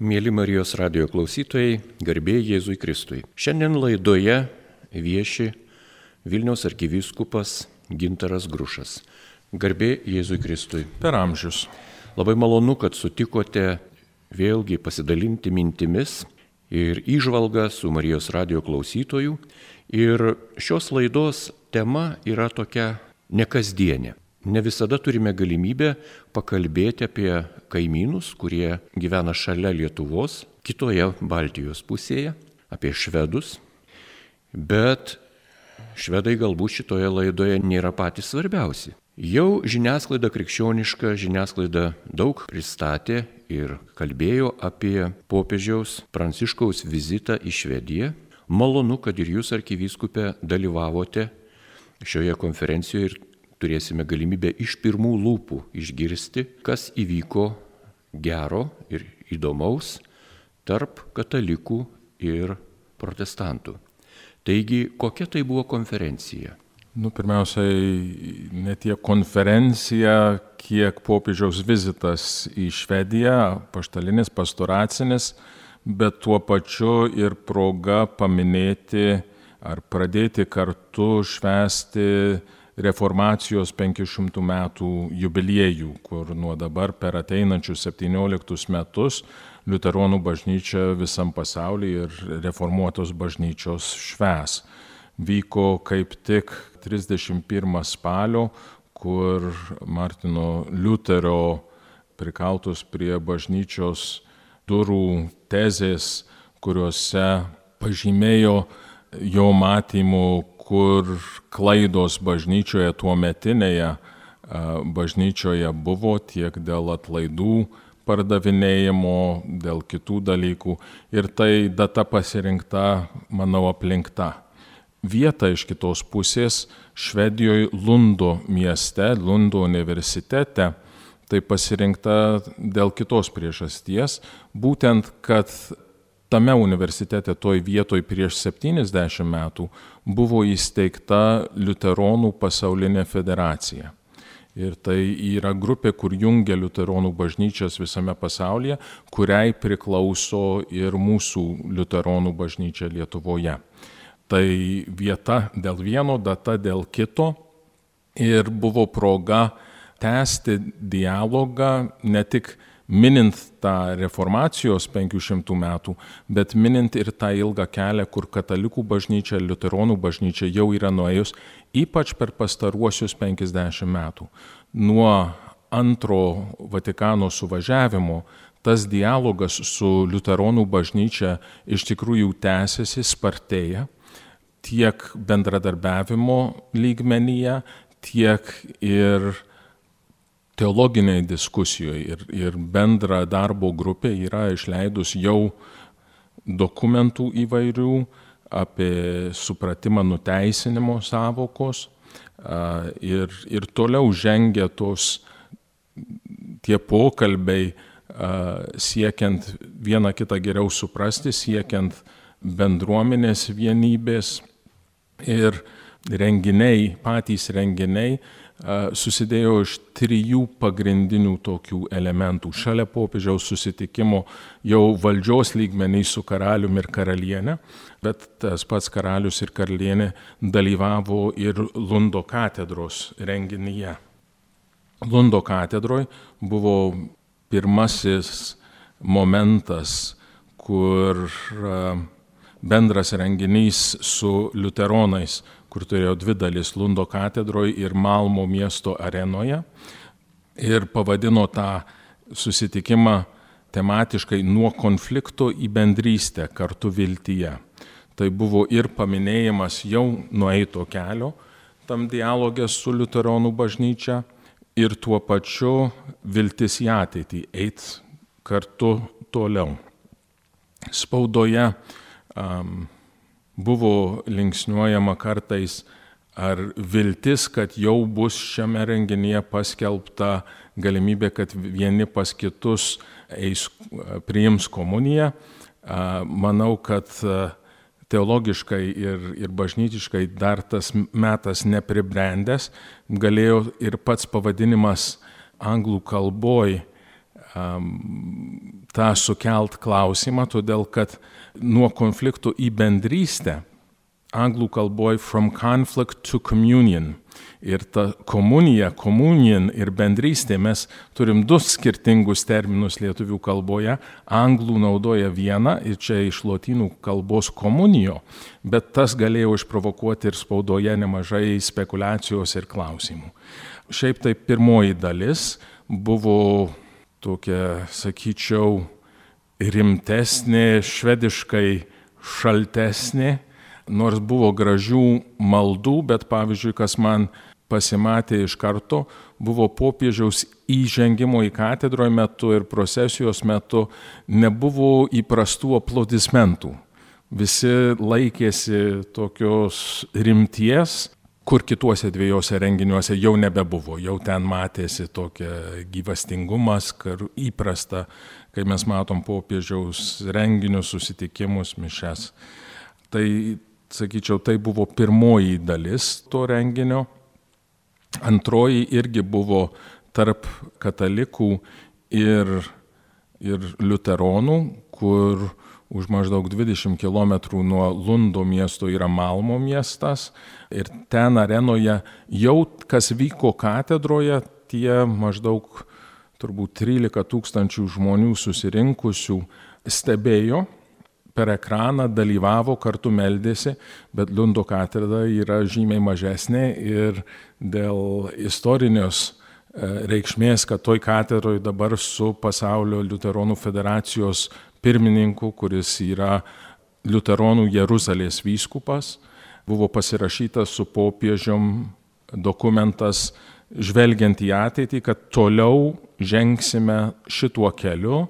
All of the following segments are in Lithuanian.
Mėly Marijos radijo klausytojai, garbė Jėzui Kristui. Šiandien laidoje vieši Vilniaus arkivyskupas Gintaras Grušas. Garbė Jėzui Kristui. Per amžius. Labai malonu, kad sutikote vėlgi pasidalinti mintimis ir įžvalgą su Marijos radijo klausytojų. Ir šios laidos tema yra tokia nekasdienė. Ne visada turime galimybę pakalbėti apie kaimynus, kurie gyvena šalia Lietuvos, kitoje Baltijos pusėje, apie švedus. Bet švedai galbūt šitoje laidoje nėra patys svarbiausi. Jau žiniasklaida, krikščioniška žiniasklaida daug pristatė ir kalbėjo apie popiežiaus Pranciškaus vizitą į Švediją. Malonu, kad ir jūs, arkivyskupe, dalyvavote šioje konferencijoje ir turėsime galimybę iš pirmų lūpų išgirsti, kas įvyko gero ir įdomaus tarp katalikų ir protestantų. Taigi, kokia tai buvo konferencija? Pirmiausiai, ne tiek konferencija, kiek popiežiaus vizitas į Švediją, apaštalinis, pastoracinis, bet tuo pačiu ir proga paminėti ar pradėti kartu švęsti Reformacijos 500 metų jubiliejų, kur nuo dabar per ateinančius 17 metus liuteronų bažnyčia visam pasaulyje ir reformuotos bažnyčios švęs. Vyko kaip tik 31 spalio, kur Martino Liuterio prikaltos prie bažnyčios durų tezės, kuriuose pažymėjo jo matymu, kur klaidos bažnyčioje tuometinėje bažnyčioje buvo tiek dėl atlaidų pardavinėjimo, dėl kitų dalykų. Ir tai data pasirinkta, manau, aplinkta. Vieta iš kitos pusės Švedijoje Lundo mieste, Lundo universitete, tai pasirinkta dėl kitos priežasties, būtent, kad tame universitete, toj vietoj prieš 70 metų, buvo įsteigta Liuteronų pasaulinė federacija. Ir tai yra grupė, kur jungia liuteronų bažnyčias visame pasaulyje, kuriai priklauso ir mūsų liuteronų bažnyčia Lietuvoje. Tai vieta dėl vieno, data dėl kito. Ir buvo proga tęsti dialogą ne tik minint tą reformacijos 500 metų, bet minint ir tą ilgą kelią, kur katalikų bažnyčia, liuteronų bažnyčia jau yra nuėjus, ypač per pastaruosius 50 metų. Nuo antro Vatikano suvažiavimo tas dialogas su liuteronų bažnyčia iš tikrųjų tęsiasi, spartėja, tiek bendradarbiavimo lygmenyje, tiek ir teologiniai diskusijoje ir bendra darbo grupė yra išleidus jau dokumentų įvairių apie supratimą nuteisinimo sąvokos ir toliau žengia tie pokalbiai siekiant vieną kitą geriau suprasti, siekiant bendruomenės vienybės ir patys renginiai susidėjo iš 3 pagrindinių tokių elementų. Šalia popiežiaus susitikimo jau valdžios lygmenį su karaliumi ir karalienė, bet tas pats karalius ir karalienė dalyvavo ir Lundo katedros renginyje. Lundo katedroje buvo pirmasis momentas, kur bendras renginys su liuteronais, kur turėjo 2 dalis Lundo katedroje ir Malmo miesto arenoje. Ir pavadino tą susitikimą tematiškai nuo konflikto į bendrystę kartu viltyje. Tai buvo ir paminėjimas jau nueito kelio tam dialogė su liuteronų bažnyčia ir tuo pačiu viltis į ateitį, eit kartu toliau. Spaudoje buvo linksniuojama kartais, ar viltis, kad jau bus šiame renginyje paskelbta galimybė, kad vieni pas kitus priims komuniją. Manau, kad teologiškai ir bažnytiškai dar tas metas nepribrendęs, galėjo ir pats pavadinimas anglų kalboj tą sukelt klausimą, todėl kad nuo konfliktų į bendrystę, anglų kalboje from conflict to communion. Ir ta komunija, communion ir bendrystė, mes turim du skirtingus terminus lietuvių kalboje. Anglų naudoja vieną ir čia iš lotynų kalbos komunijo, bet tas galėjo išprovokuoti ir spaudoje nemažai spekulacijos ir klausimų. Šiaip tai pirmoji dalis buvo tokia, sakyčiau, rimtesnė, švediškai šaltesnė, nors buvo gražių maldų, bet pavyzdžiui, kas man pasimatė iš karto, buvo popiežiaus įžengimo į katedroje metu ir procesijos metu nebuvo įprastų aplodismentų. Visi laikėsi tokios rimties, kur kituose dviejose renginiuose jau nebebuvo. Jau ten matėsi tokia gyvastingumas, kur įprasta, kai mes matom popiežiaus renginius, susitikimus, mišes. Tai, sakyčiau, tai buvo pirmoji dalis to renginio. Antroji irgi buvo tarp katalikų ir liuteronų, kur už maždaug 20 km nuo Lundo miesto yra Malmo miestas. Ir ten arenoje jau kas vyko katedroje, tie maždaug turbūt 13 000 žmonių susirinkusių stebėjo. Per ekraną dalyvavo, kartu meldėsi, bet Lundo katedra yra žymiai mažesnė ir dėl istorinės reikšmės, kad toj katedroje dabar su Pasaulio liuteronų federacijos pirmininku, kuris yra liuteronų Jeruzalės vyskupas, buvo pasirašytas su popiežium dokumentas žvelgiant į ateitį, kad toliau žengsime šituo keliu,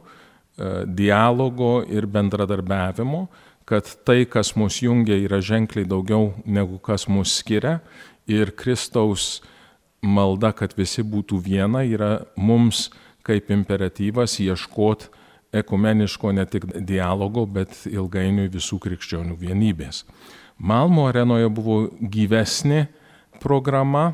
dialogo ir bendradarbiavimo, kad tai, kas mus jungia, yra ženkliai daugiau negu kas mus skiria ir Kristaus malda, kad visi būtų viena, yra mums kaip imperatyvas ieškoti ekumeniško ne tik dialogo, bet ilgainiui visų krikščionių vienybės. Malmo arenoje buvo gyvesnė programa,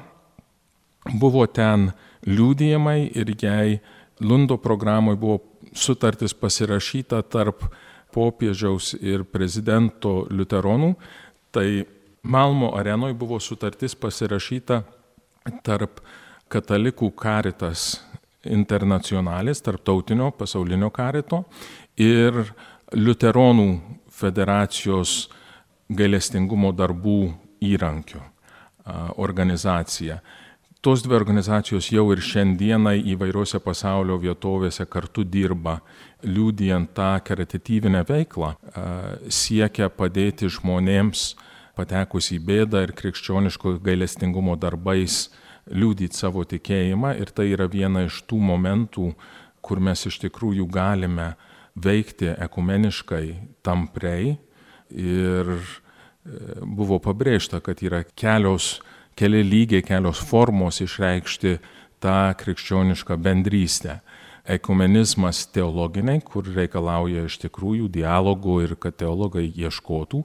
buvo ten liudijimai ir jei Lundo programoje buvo sutartis pasirašyta tarp popiežiaus ir prezidento liuteronų, tai Malmo arenoje buvo sutartis pasirašyta tarp katalikų Caritas Internationalis, tarptautinio pasaulinio karito, ir liuteronų federacijos gailestingumo darbų įrankio organizacija. Tos dvi organizacijos jau ir šiandienai įvairiose pasaulio vietovėse kartu dirba, liudijant tą karitatyvinę veiklą, siekia padėti žmonėms patekus į bėdą ir krikščioniško gailestingumo darbais liudyti savo tikėjimą. Ir tai yra viena iš tų momentų, kur mes iš tikrųjų galime veikti ekumeniškai tampriai. Ir buvo pabrėžta, kad yra keli lygiai, kelios formos išreikšti tą krikščionišką bendrystę. Ekumenizmas teologiniai, kur reikalauja iš tikrųjų dialogų ir kad teologai ieškotų.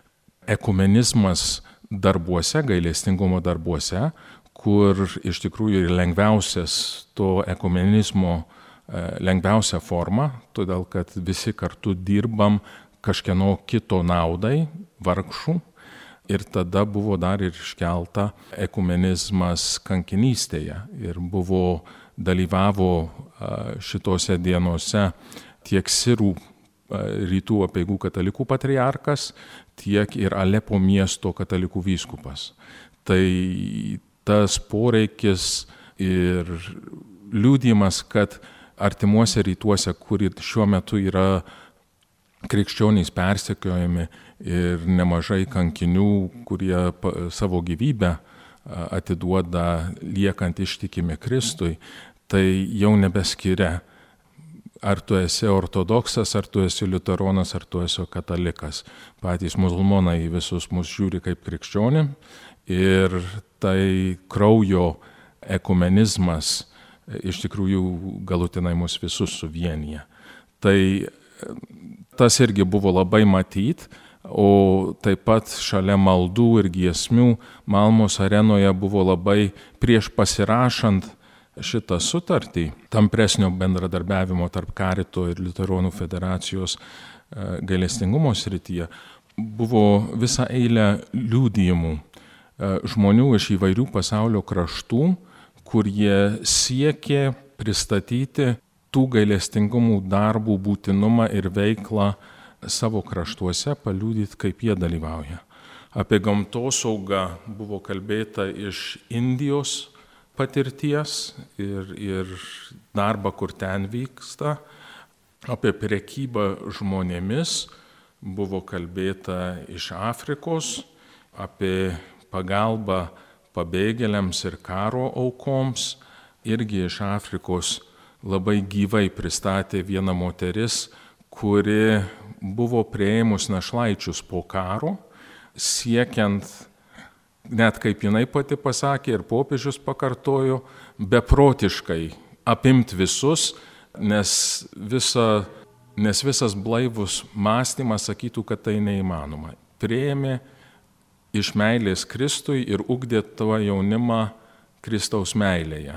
Ekumenizmas darbuose, gailestingumo darbuose, kur iš tikrųjų yra lengviausias to ekumenizmo lengviausia forma, todėl kad visi kartu dirbam kažkieno kito naudai, vargšų. Ir tada buvo dar ir iškelta ekumenizmas kankinystėje ir dalyvavo šitose dienose tiek Sirų rytų apeigų katalikų patriarkas, tiek ir Alepo miesto katalikų vyskupas. Tai tas poreikis ir liudijimas, kad artimuose rytuose, kur šiuo metu yra krikščionys persekiojami ir nemažai kankinių, kurie savo gyvybę atiduoda liekant ištikimi Kristui, tai jau nebeskiria, ar tu esi ortodoksas, ar tu esi liuteronas, ar tu esi katalikas. Patys musulmonai visus mus žiūri kaip krikščionį ir tai kraujo ekumenizmas iš tikrųjų galutinai mus visus suvienyje. Tai tas irgi buvo labai matyt, o taip pat šalia maldų ir giesmių Malmos arenoje buvo labai prieš pasirašant šitą sutartį, tampresnio bendradarbiavimo tarp Karito ir Liuteronų federacijos gailestingumo srityje, buvo visa eilė liudijimų žmonių iš įvairių pasaulio kraštų, kur jie siekė pristatyti tų gailestingumų darbų būtinumą ir veiklą savo kraštuose, paliudyti, kaip jie dalyvauja. Apie gamtosaugą buvo kalbėta iš Indijos patirties ir darbą, kur ten vyksta. Apie prekybą žmonėmis buvo kalbėta iš Afrikos, apie pagalbą pabėgėliams ir karo aukoms. Irgi iš Afrikos labai gyvai pristatė viena moteris, kuri buvo priėmus našlaičius po karo, siekiant, net kaip jinai pati pasakė ir popiežius pakartojo, beprotiškai apimti visus, nes visas blaivus mąstymas sakytų, kad tai neįmanoma. Priėmė iš meilės Kristui ir ugdė tą jaunimą Kristaus meilėje.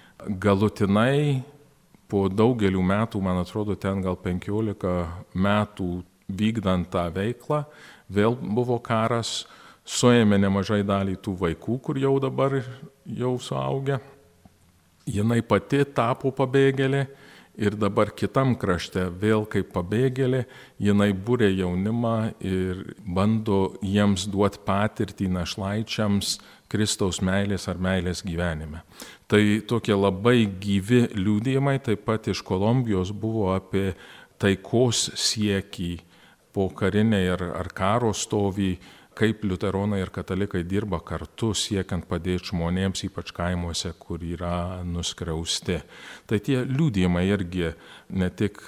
Galutinai po daugelių metų, man atrodo, ten gal 15 metų vykdant tą veiklą, vėl buvo karas, suėmė nemažai dalį tų vaikų, kur jau dabar jau suaugę. Jinai pati tapo pabėgėlė ir dabar kitam krašte vėl kaip pabėgėlė, jinai būrė jaunimą ir bando jiems duoti patirtį našlaičiams Kristaus meilės ar meilės gyvenime. Tai tokie labai gyvi liudijimai, taip pat iš Kolumbijos buvo apie taikos siekį po kariniai ar karo stovį, kaip liuteronai ir katalikai dirba kartu siekiant padėti žmonėms, ypač kaimuose, kur yra nuskriausti. Tai tie liudijimai irgi ne tik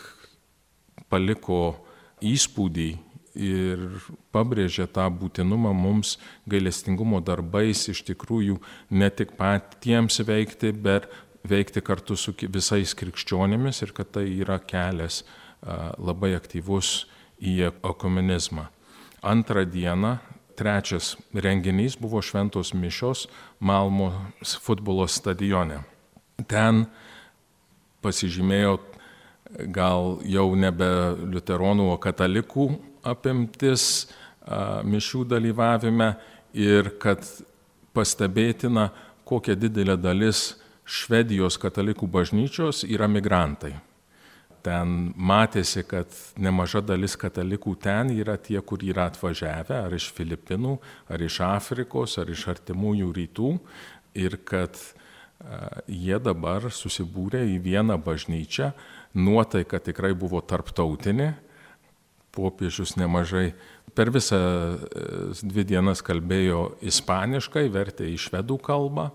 paliko įspūdį ir pabrėžė tą būtinumą mums gailestingumo darbais iš tikrųjų ne tik patiems veikti, bet veikti kartu su visais krikščionimis ir kad tai yra kelias labai aktyvus į ekumenizmą. Antrą dieną, trečias renginys buvo šventos mišios Malmos futbolo stadione. Ten pasižymėjo gal jau nebe liuteronų, o katalikų apimtis mišių dalyvavime ir kad pastebėtina, kokia didelė dalis Švedijos katalikų bažnyčios yra migrantai. Ten matėsi, kad nemaža dalis katalikų ten yra tie, kur yra atvažiavę ar iš Filipinų, ar iš Afrikos, ar iš artimųjų rytų ir kad jie dabar susibūrė į vieną bažnyčią. Nuotaika tikrai buvo tarptautinė. Popiežius nemažai per visą 2 dienas kalbėjo ispaniškai, vertė į švedų kalbą.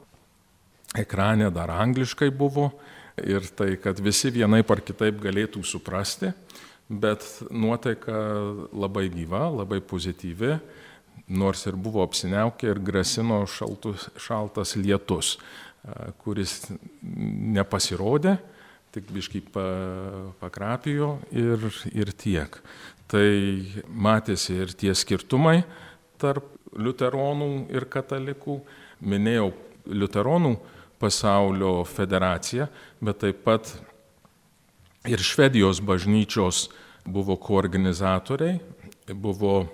Ekrane dar angliškai buvo. Ir tai, kad visi vienaip ar kitaip galėtų suprasti, bet nuotaika labai gyva, labai pozityvi, nors ir buvo apsiniaukę ir grasino šaltas lietus, kuris nepasirodė, tik biškį pakrapijo ir tiek. Tai matėsi ir tie skirtumai tarp liuteronų ir katalikų. Minėjau liuteronų pasaulio federacija, bet taip pat ir Švedijos bažnyčios buvo koorganizatoriai, buvo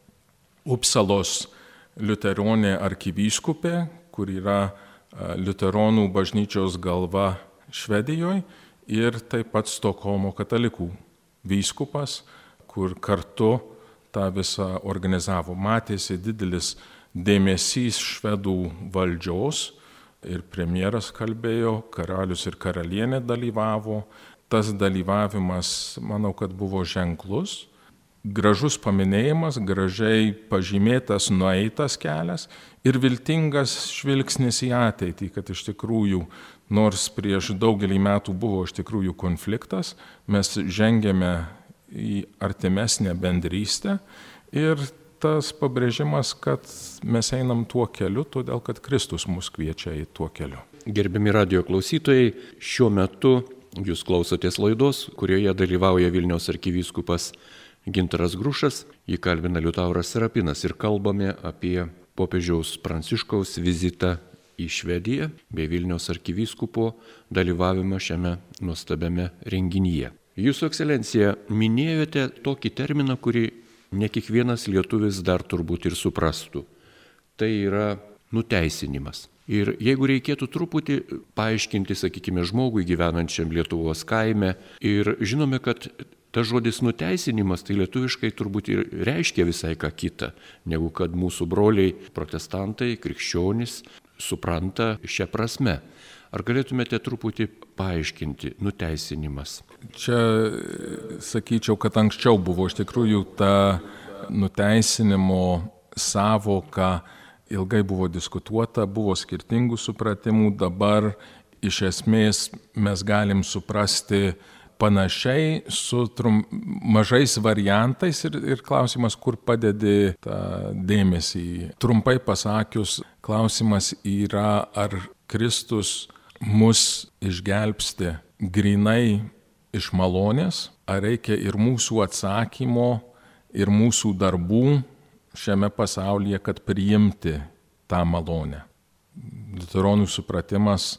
Upsalos liuteronė arkivyskupė, kur yra liuteronų bažnyčios galva Švedijoje, ir taip pat Stokholmo katalikų vyskupas, kur kartu tą visą organizavo. Matėsi didelis dėmesys švedų valdžios, ir premjeras kalbėjo, karalius ir karalienė dalyvavo. Tas dalyvavimas, manau, kad buvo ženklus, gražus paminėjimas, gražiai pažymėtas, nueitas kelias ir viltingas žvilgsnis į ateitį, kad iš tikrųjų, nors prieš daugelį metų buvo iš tikrųjų konfliktas, mes žengėme į artimesnę bendrystę ir tas pabrėžimas, kad mes einam tuo keliu, todėl kad Kristus mus kviečia į tuo keliu. Gerbiami radijo klausytojai, šiuo metu jūs klausotės laidos, kurioje dalyvauja Vilniaus arkivyskupas Gintaras Grušas, jį kalbina Liutauras Serapinas ir kalbame apie popiežiaus Pranciškaus vizitą į Švediją bei Vilniaus arkivyskupo dalyvavimą šiame nuostabiame renginyje. Jūsų ekscelencija, minėjote tokį terminą, kurį ne kiekvienas lietuvis dar turbūt ir suprastų. Tai yra nuteisinimas. Ir jeigu reikėtų truputį paaiškinti, sakykime, žmogui gyvenančiam Lietuvos kaime, ir žinome, kad tas žodis nuteisinimas tai lietuviškai turbūt ir reiškia visai ką kitą, negu kad mūsų broliai protestantai, krikščionys supranta šią prasme. Ar galėtumėte truputį paaiškinti nuteisinimas? Čia sakyčiau, kad anksčiau buvo iš tikrųjų ta nuteisinimo sąvoka ilgai buvo diskutuota, buvo skirtingų supratimų, dabar iš esmės mes galim suprasti panašiai su mažais variantais ir klausimas, kur padedi tą dėmesį. Trumpai pasakius, klausimas yra, ar Kristus mus išgelbsti grinai iš malonės, ar reikia ir mūsų atsakymo, ir mūsų darbų šiame pasaulyje, kad priimti tą malonę. Liuteronų supratimas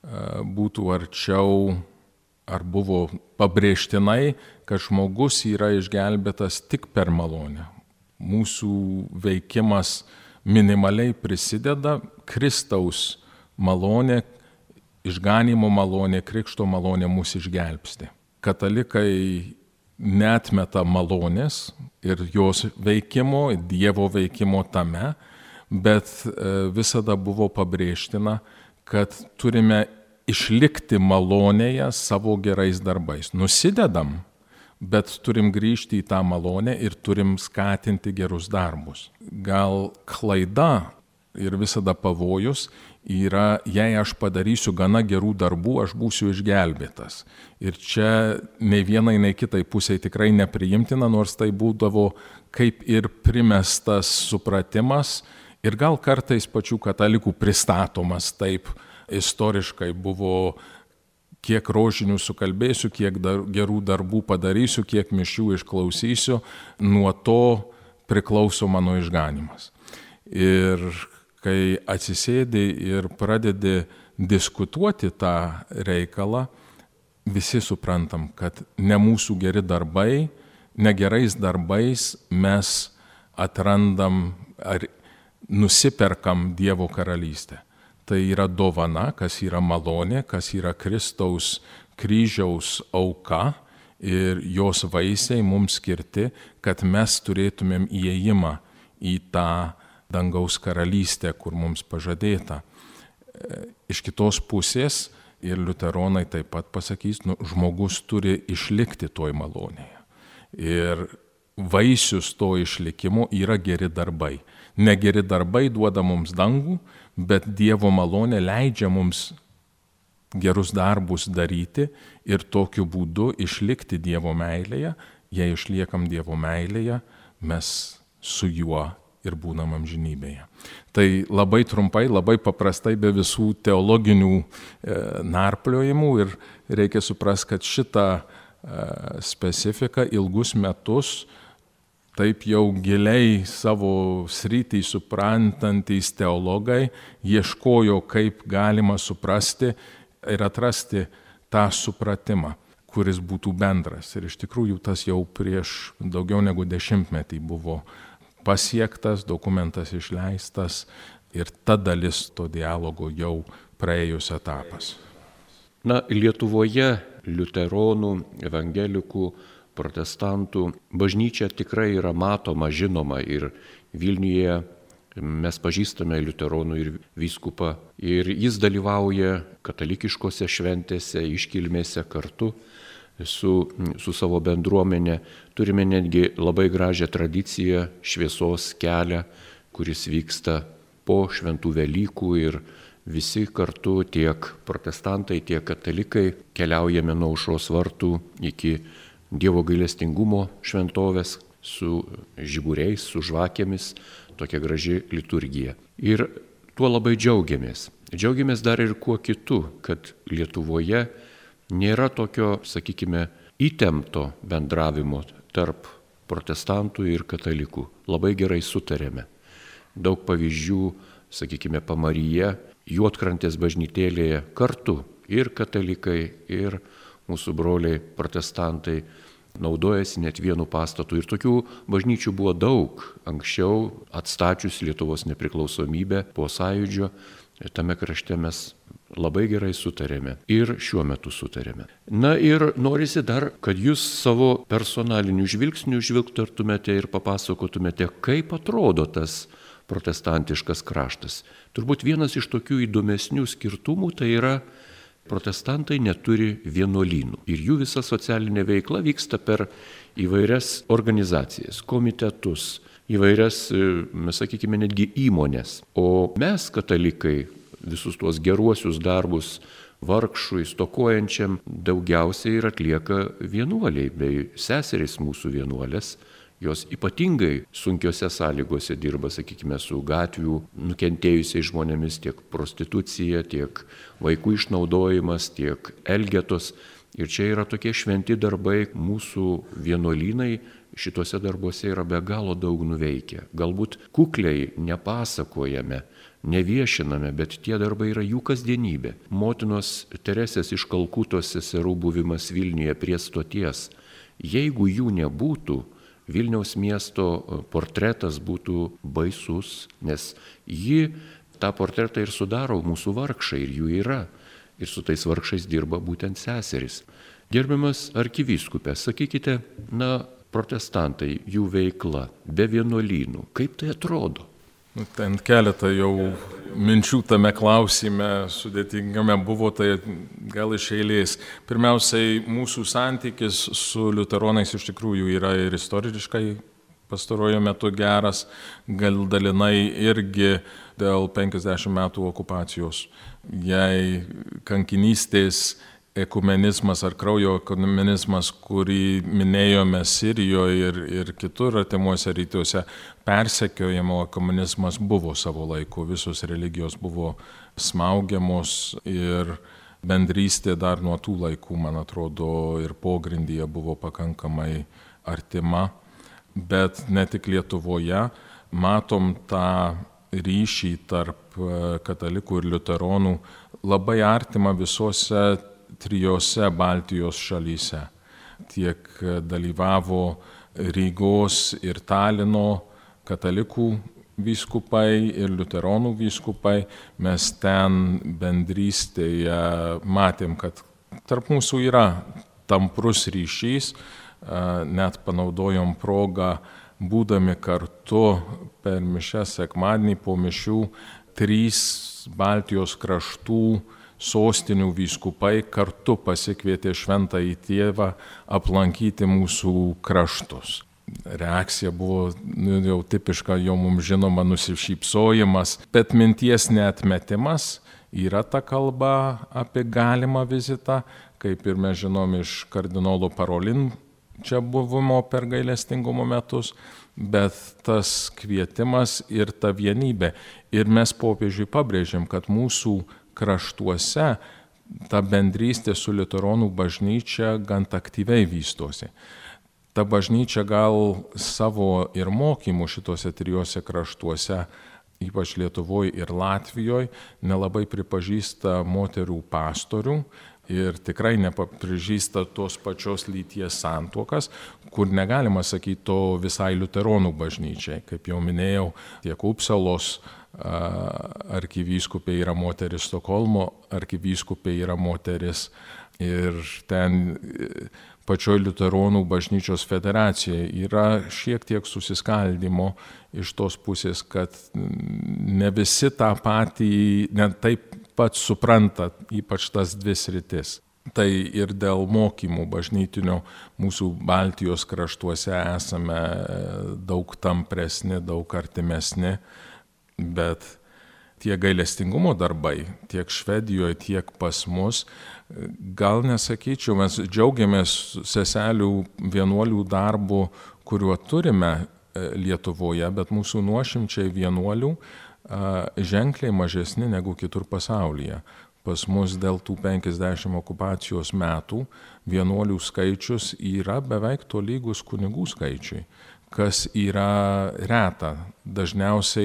būtų arčiau, ar buvo pabrėžtinai, kad žmogus yra išgelbėtas tik per malonę. Mūsų veikimas minimaliai prisideda, Kristaus malonė, išganymo malonė, krikšto malonė mus išgelbsti. Katalikai neatmeta malonės ir jos veikimo, Dievo veikimo tame, bet visada buvo pabrėžtina, kad turime išlikti malonėje savo gerais darbais. Nusidedam, bet turim grįžti į tą malonę ir turim skatinti gerus darbus. Gal klaida ir visada pavojus yra, jei aš padarysiu gana gerų darbų, aš būsiu išgelbėtas. Ir čia nei vienai, nei kitai pusiai tikrai nepriimtina, nors tai būdavo kaip ir primestas supratimas ir gal kartais pačių katalikų pristatomas taip istoriškai buvo, kiek rožinių sukalbėsiu, kiek gerų darbų padarysiu, kiek mišių išklausysiu, nuo to priklauso mano išganimas. Ir kai atsisėdi ir pradedi diskutuoti tą reikalą, visi suprantam, kad ne mūsų geri darbai, negerais darbais mes atrandam ar nusiperkam Dievo karalystę. Tai yra dovana, kas yra malonė, kas yra Kristaus kryžiaus auka ir jos vaisiai mums skirti, kad mes turėtumėm įėjimą į tą dangaus karalystę, kur mums pažadėta. Iš kitos pusės, ir liuteronai taip pat pasakys, žmogus turi išlikti toj malonėje. Ir vaisius to išlikimo yra geri darbai. Negeri darbai duoda mums dangų, bet Dievo malonė leidžia mums gerus darbus daryti ir tokiu būdu išlikti Dievo meilėje. Jei išliekam Dievo meilėje, mes su juo ir būnam amžinybėje. Tai labai trumpai, labai paprastai, be visų teologinių narpliojimų ir reikia suprasti, kad šitą specifiką ilgus metus taip jau giliai savo sritį suprantantys teologai ieškojo, kaip galima suprasti ir atrasti tą supratimą, kuris būtų bendras. Ir iš tikrųjų tas jau prieš daugiau negu 10 buvo pasiektas, dokumentas išleistas ir ta dalis to dialogo jau praėjus etapas. Na, Lietuvoje liuteronų, evangelikų, protestantų bažnyčia tikrai yra matoma, žinoma ir Vilniuje mes pažįstame liuteronų ir vyskupą ir jis dalyvauja katalikiškose šventėse, iškilmėse kartu su savo bendruomenė. Turime netgi labai gražią tradiciją šviesos kelią, kuris vyksta po šventų Velykų ir visi kartu, tiek protestantai, tiek katalikai, keliaujame nuo Aušros vartų iki Dievo gailestingumo šventovės su žiburiais, su žvakėmis, tokia graži liturgija. Ir tuo labai džiaugiamės. Džiaugiamės dar ir kuo kitu, kad Lietuvoje nėra tokio, sakykime, įtempto bendravimo tarp protestantų ir katalikų. Labai gerai sutarėme. Daug pavyzdžių, sakykime, Pamaryje Juodkrantės bažnytėlėje kartu ir katalikai, ir mūsų broliai protestantai naudojasi net vienu pastatu. Ir tokių bažnyčių buvo daug anksčiau, atstačius Lietuvos nepriklausomybę po sąjūdžio. Tame krašte mes labai gerai sutarėme ir šiuo metu sutarėme. Na ir norisi dar, kad jūs savo personaliniu žvilgsniu žvilgtumėte ir papasakotumėte, kaip atrodo tas protestantiškas kraštas. Turbūt vienas iš tokių įdomesnių skirtumų tai yra protestantai neturi vienuolynų ir jų visa socialinė veikla vyksta per įvairias organizacijas, komitetus, įvairias, mes sakykime, netgi įmonės. O mes, katalikai, visus tuos geruosius darbus vargšui, stokojančiam daugiausiai ir atlieka vienuoliai bei seserys mūsų vienuolės. Jos ypatingai sunkiose sąlygose dirba, sakykime, su gatvių nukentėjusiais žmonėmis, tiek prostitucija, tiek vaikų išnaudojimas, tiek elgetos. Ir čia yra tokie šventi darbai, mūsų vienuolynai šituose darbuose yra be galo daug nuveikę. Galbūt kukliai nepasakojame, neviešiname, bet tie darbai yra jų kasdienybė. Motinos Teresės iš Kalkutos seserų buvimas Vilniuje prie stoties. Jeigu jų nebūtų, Vilniaus miesto portretas būtų baisus, nes ji tą portretą ir sudaro mūsų vargšai, ir jų yra. Ir su tais vargšais dirba būtent seserys. Gerbiamas arkivyskupė, sakykite, protestantai, jų veikla be vienuolynų, kaip tai atrodo? Ten keletą jau minčių tame klausime sudėtingame buvo, tai gal iš eilės. Pirmiausiai, mūsų santykis su liuteronais iš tikrųjų yra ir istoriškai pastaruoju metu geras, gal dalinai irgi dėl 50 metų okupacijos. Jei kankinystės ekumenizmas ar kraujo ekumenizmas, kurį minėjome Sirijoje ir kitur artimuose rytuose, persekiojimo ekumenizmas buvo savo laiku, visos religijos buvo smaugiamos ir bendrystė dar nuo tų laikų, man atrodo, ir pogrindyje buvo pakankamai artima. Bet ne tik Lietuvoje matom tą ryšį tarp katalikų ir liuteronų labai artimą visose trijose Baltijos šalyse. Tiek dalyvavo Rygos ir Talino katalikų vyskupai ir liuteronų vyskupai. Mes ten bendrystėje matėm, kad tarp mūsų yra tamprus ryšys, net panaudojom progą, būdami kartu per mišias sekmadienį po mišių, 3 Baltijos kraštų sostinių vyskupai kartu pasikvietė Šventąjį Tėvą aplankyti mūsų kraštus. Reakcija buvo jau tipiška, jau mums žinoma, nusišypsojimas, bet minties neatmetimas. Yra ta kalba apie galimą vizitą, kaip ir mes žinom iš kardinolo Parolin čia buvimo per gailestingumo metus, bet tas kvietimas ir ta vienybė. Ir mes popiežiui pabrėžėm, kad mūsų kraštuose ta bendrystė su liuteronų bažnyčia gan aktyviai vystosi. Ta bažnyčia gal savo ir mokymų šituose 3 kraštuose, ypač Lietuvoje ir Latvijoje, nelabai pripažįsta moterų pastorių ir tikrai nepripažįsta tos pačios lyties santuokas, kur negalima sakyti to visai liuteronų bažnyčiai. Kaip jau minėjau, tiek Upsalos arkivyskupė yra moteris, Stokholmo arkivyskupė yra moteris ir ten pačioj liuteronų bažnyčios federacijoje yra šiek tiek susiskaldimo iš tos pusės, kad ne visi tą patį, ne taip pat supranta, ypač tas 2 sritis. Tai ir dėl mokymų bažnytinio mūsų Baltijos kraštuose esame daug tampresni, daug artimesni, bet tie gailestingumo darbai tiek Švedijoje, tiek pas mus, gal nesakyčiau, mes džiaugiamės seselių vienuolių darbu, kuriuo turime Lietuvoje, bet mūsų nuošimčiai vienuolių ženkliai mažesni negu kitur pasaulyje. Pas mus dėl tų 50 okupacijos metų vienuolių skaičius yra beveik tolygus kunigų skaičiui, kas yra reta. Dažniausiai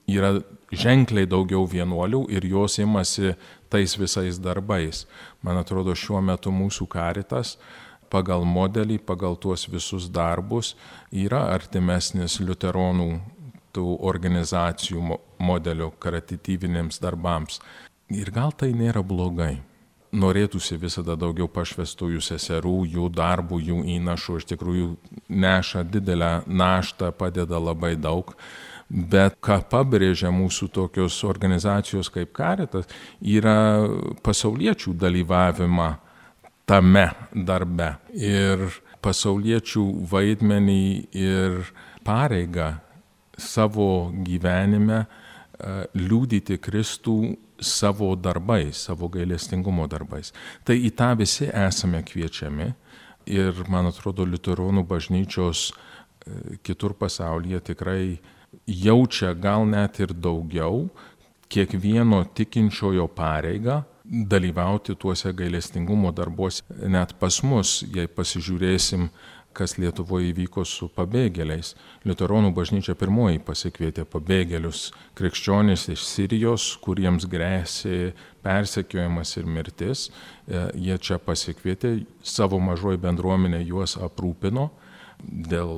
yra ženkliai daugiau vienuolių ir jos imasi tais visais darbais. Man atrodo, šiuo metu mūsų Caritas pagal modelį, pagal tuos visus darbus yra artimesnis liuteronų tų organizacijų modelio karitatyviniams darbams. Ir gal tai nėra blogai. Norėtųsi visada daugiau pašvestųjų seserų, jų darbų, jų įnašų, iš tikrųjų neša didelę naštą, padeda labai daug. Bet ką pabrėžia mūsų tokios organizacijos kaip Caritas, yra pasauliečių dalyvavimą tame darbe. Ir pasauliečių vaidmenį ir pareigą savo gyvenime liudyti Kristų savo darbais, savo gailestingumo darbais. Tai į tą visi esame kviečiami ir, man atrodo, liuteronų bažnyčios kitur pasaulyje tikrai jaučia gal net ir daugiau kiekvieno tikinčiojo pareigą dalyvauti tuose gailestingumo darbuose. Net pas mus, jei pasižiūrėsim, kas Lietuvoje įvyko su pabėgėliais. Liuteronų bažnyčia pirmoji pasikvietė pabėgėlius krikščionys iš Sirijos, kuriems grėsė persekiojimas ir mirtis. Jie čia pasikvietė, savo mažoji bendruomenė juos aprūpino. Dėl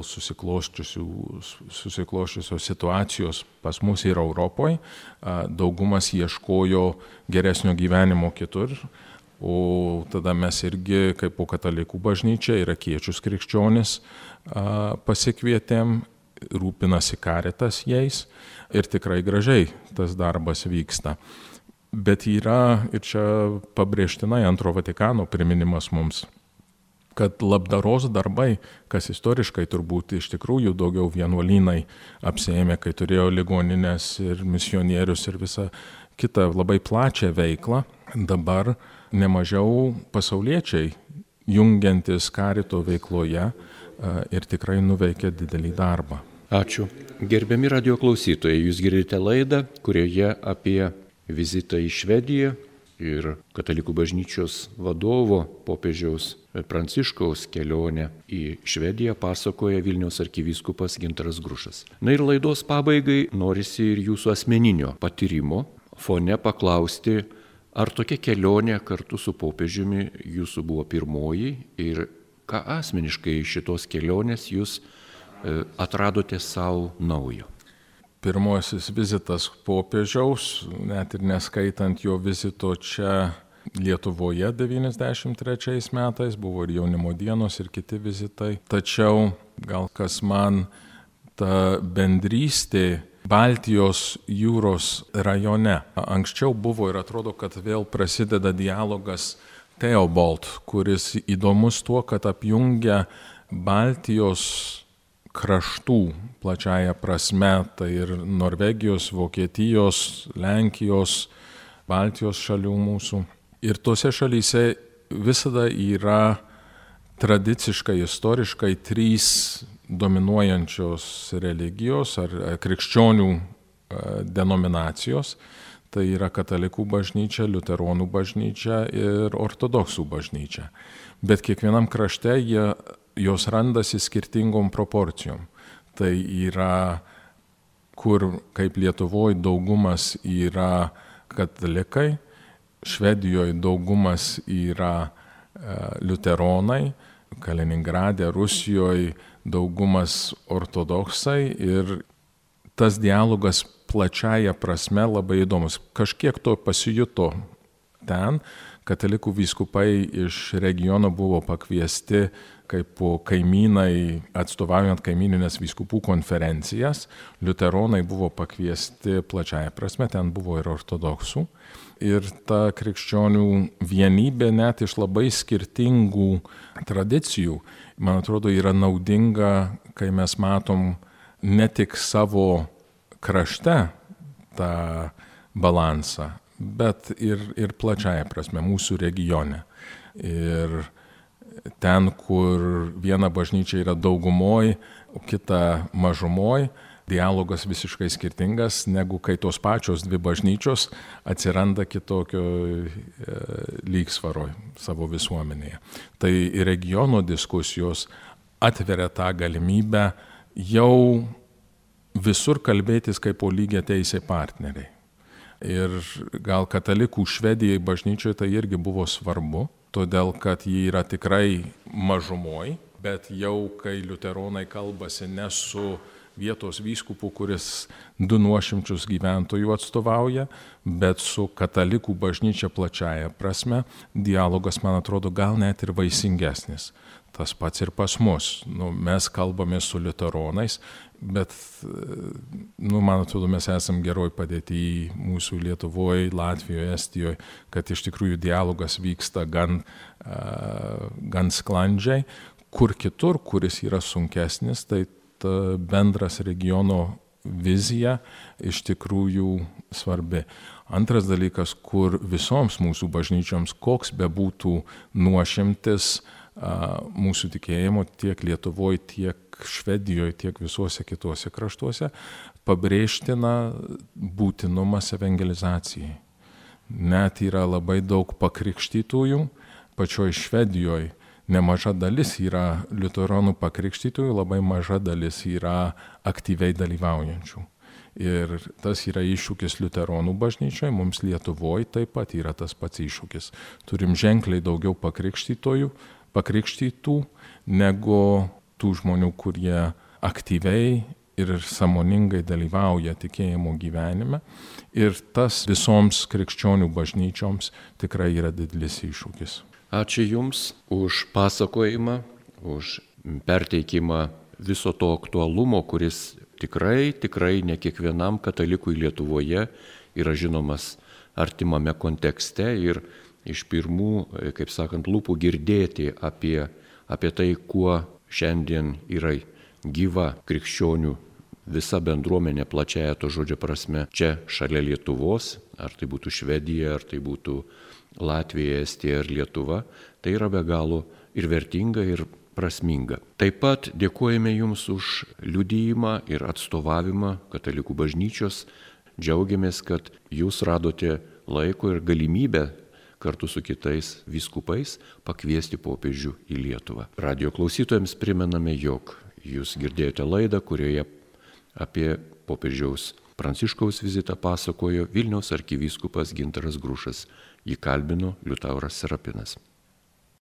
susiklosčiusios situacijos pas mus ir Europoje daugumas ieškojo geresnio gyvenimo kitur. O tada mes irgi, kaip po katalikų bažnyčia, irakiečius krikščionis pasikvietėm, rūpinasi Caritas jais ir tikrai gražiai tas darbas vyksta. Bet yra ir čia pabrėžtinai Antro Vatikano priminimas mums, kad labdaros darbai, kas istoriškai turbūt iš tikrųjų daugiau vienuolynai apsiėmė, kai turėjo ligoninės ir misionierius ir visą kitą labai plačią veiklą, dabar nemažiau pasauliečiai jungiantis Carito veikloje ir tikrai nuveikia didelį darbą. Ačiū. Gerbiami radijo klausytojai, jūs girdite laidą, kurioje apie vizitą į Švediją ir Katalikų bažnyčios vadovo popiežiaus Pranciškaus kelionę į Švediją pasakoja Vilniaus arkivyskupas Gintaras Grušas. Na ir laidos pabaigai norisi ir jūsų asmeninio patyrimo fone paklausti, ar tokia kelionė kartu su popiežiumi jūsų buvo pirmoji ir ką asmeniškai šitos kelionės jūs atradote savo naujo? Pirmasis vizitas popiežiaus, net ir neskaitant jo vizito čia Lietuvoje 93 metais, buvo ir jaunimo dienos ir kiti vizitai. Tačiau gal kas man ta bendrystė Baltijos jūros rajone. Anksčiau buvo ir atrodo, kad vėl prasideda dialogas Theobald, kuris įdomus tuo, kad apjungia Baltijos kraštų plačiaja prasme, tai ir Norvegijos, Vokietijos, Lenkijos, Baltijos šalių mūsų. Ir tose šalyse visada yra tradiciškai, istoriškai 3 dominuojančios religijos ar krikščionių denominacijos. Tai yra katalikų bažnyčia, liuteronų bažnyčia ir ortodoksų bažnyčia. Bet kiekvienam krašte jos randasi skirtingom proporcijom. Tai yra, kur kaip Lietuvoje daugumas yra katalikai, Švedijoje daugumas yra liuteronai, Kaliningrade, Rusijoje daugumas ortodoksai ir tas dialogas plačiaja prasme labai įdomus. Kažkiek to pasijuto ten, katalikų vyskupai iš regiono buvo pakviesti kaip kaimynai, atstovaujant kaimyninės vyskupų konferencijas, liuteronai buvo pakviesti plačiaja prasme, ten buvo ir ortodoksų. Ir ta krikščionių vienybė net iš labai skirtingų tradicijų, man atrodo, yra naudinga, kai mes matom ne tik savo krašte tą balansą, bet ir plačiaja prasme mūsų regione. Ir ten, kur viena bažnyčia yra daugumoj, o kita mažumoj, dialogas visiškai skirtingas, negu kai tos pačios 2 bažnyčios atsiranda kitokio lygsvaroj savo visuomenėje. Tai regiono diskusijos atveria tą galimybę jau visur kalbėtis kaip po lygiateisiai partneriai. Ir gal katalikų Švedijai bažnyčioje tai irgi buvo svarbu, todėl kad ji yra tikrai mažumoj, bet jau kai liuteronai kalbasi ne su vietos vyskupu, kuris 200 gyventojų atstovauja, bet su katalikų bažnyčia plačiaja prasme, dialogas, man atrodo, gal net ir vaisingesnis. Tas pats ir pas mus. Mes kalbame su liuteronais, bet, man atrodo, mes esam geroj padėti mūsų Lietuvoje, Latvijoje, Estijoje, kad iš tikrųjų dialogas vyksta gan sklandžiai. Kur kitur, kuris yra sunkesnis, tai ta bendras regiono vizija iš tikrųjų svarbi. Antras dalykas, kur visoms mūsų bažnyčioms, koks bebūtų nuošimtis mūsų tikėjimo tiek Lietuvoje, tiek Švedijoje, tiek visuose kituose kraštuose, pabrėžtina būtinumas evangelizacijai. Net yra labai daug pakrikštytųjų, pačioj Švedijoje nemaža dalis yra liuteronų pakrikštytųjų, labai maža dalis yra aktyviai dalyvaujančių. Ir tas yra iššūkis liuteronų bažnyčioje, mums Lietuvoje taip pat yra tas pats iššūkis. Turim ženkliai daugiau pakrikštytų negu tų žmonių, kurie aktyviai ir sąmoningai dalyvauja tikėjimo gyvenime. Ir tas visoms krikščionių bažnyčioms tikrai yra didelis iššūkis. Ačiū Jums už pasakojimą, už perteikimą viso to aktualumo, kuris tikrai ne kiekvienam katalikui Lietuvoje yra žinomas artimame kontekste ir iš pirmų, kaip sakant, lūpų girdėti apie tai, kuo šiandien yra gyva krikščionių visa bendruomenė plačiaja to žodžio prasme čia šalia Lietuvos, ar tai būtų Švedija, ar tai būtų Latvija, Estija ar Lietuva, tai yra be galo ir vertinga, ir prasminga. Taip pat dėkojame Jums už liudijimą ir atstovavimą katalikų bažnyčios. Džiaugiamės, kad Jūs radote laiko ir galimybę kartu su kitais vyskupais pakviesti popiežių į Lietuvą. Radijo klausytojams primename, jog Jūs girdėjote laidą, kurioje apie popiežiaus Pranciškaus vizitą pasakojo Vilniaus arkivyskupas Gintaras Grušas. Jį kalbino Liutauras Serapinas.